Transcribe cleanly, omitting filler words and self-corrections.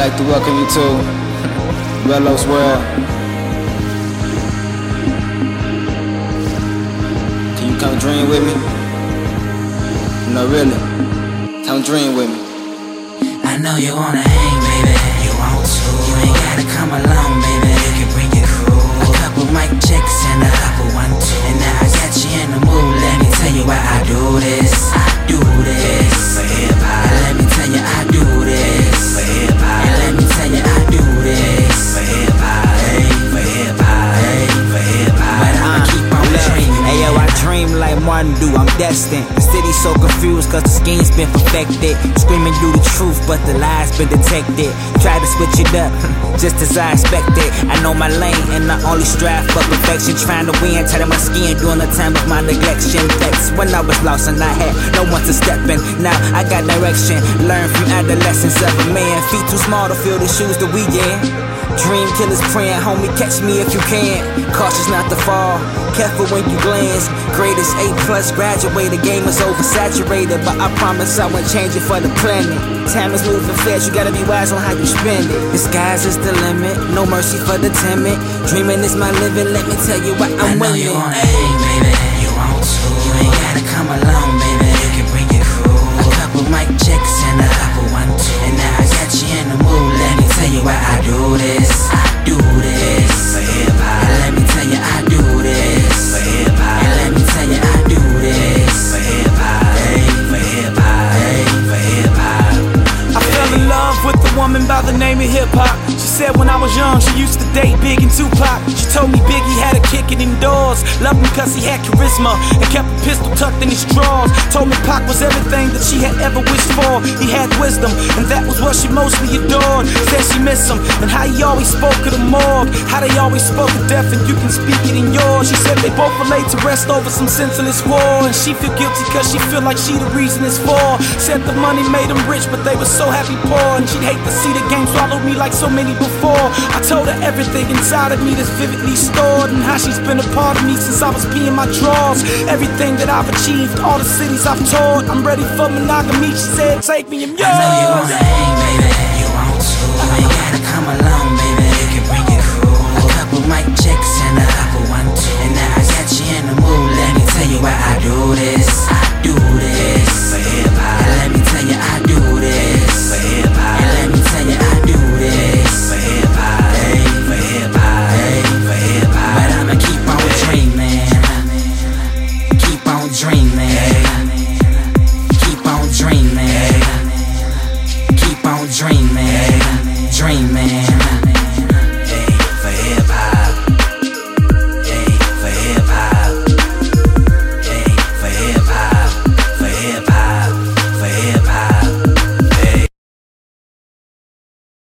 like to welcome you to Rello's World. Can you come dream with me? No, really. Come dream with me. I know you wanna hang, baby. You want to. You ain't gotta come along, baby. You can bring your crew. A couple mic checks and a couple 1, 2. And now I got you in the mood. Let me tell you why I do this. I do this for hip-hop. Let me tell you I do this for hip-hop. And let me tell you I do this for hip-hop. Hey, for hip-hop. Hey, for hip-hop. But I'ma keep on dreaming. Hey yo, I dream like Martin do, I'm destined. The city's so confused cause the scheme's been perfected. Screaming through the truth but the lies been detected. Try to switch it up, just as I expected. I know my lane and I only strive for perfection. Trying to win, tight my skin during the time of my neglection. That's when I was lost and I had no one to step in. Now I got direction, learn from adolescence of a man. Feet too small to fill the shoes that we in. Dream killers praying, homie, catch me if you can. Cautious not to fall, careful when you glance. Greatest A+, graduate, the game is oversaturated. But I promise I won't change it for the planet. Time is moving fast, you gotta be wise on how you spend it. The skies is the limit, no mercy for the timid. Dreaming is my living, let me tell you why I'm winning. I know you wanna hang, baby. You want to. You ain't gotta come along, baby. You can bring your crew. A couple mic checks and a couple 1, 2. And now I got you in the mood. Let me tell you why I do this. I do this for hip-hop. Let me tell you I do this for hip-hop. And let me tell you I do this for hip-hop. Hey, for hip-hop. Hey, for hip-hop. I fell in love with a woman by the name of hip-hop. She said when I was young she used to date Big and Tupac. She told me Biggie had a kick it indoors. Loved him cause he had charisma and kept a pistol tucked in his drawers. Told me Pac was everything that she had ever wished for. He had wisdom and that was what she mostly adored. Said she missed him and how he always spoke of the morgue. How they always spoke of death and you can speak it in yours. She said they both were laid to rest over some senseless war. And she feel guilty cause she feel like she the reason it's for. Said the money made them rich but they were so happy poor. And she'd hate to see the game swallow me like so many before. I told her everything inside of me that's vividly stored. And how she's been a part of me since I was peeing my drawers. Everything that I've achieved, all the cities I've toured. I'm ready for monogamy, she said take me and yours. I know you wanna hang, baby.